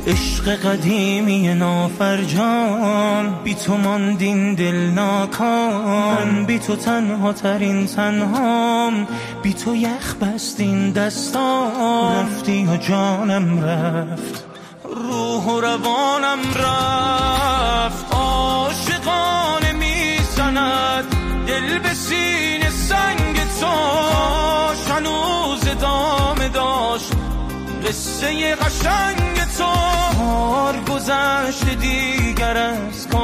عشق قدیمی نافرجام، بی تو ماندین دل ناکام، بی تو تنها ترین تنهام، بی تو یخ بستین دستام، رفتی و جانم رفت، روح و روانم رفت، عاشقانه میزند دل به سینه سنگ تو، هنوز ادامه داشت قصه قشنگ تو، کار گذشت دیگر از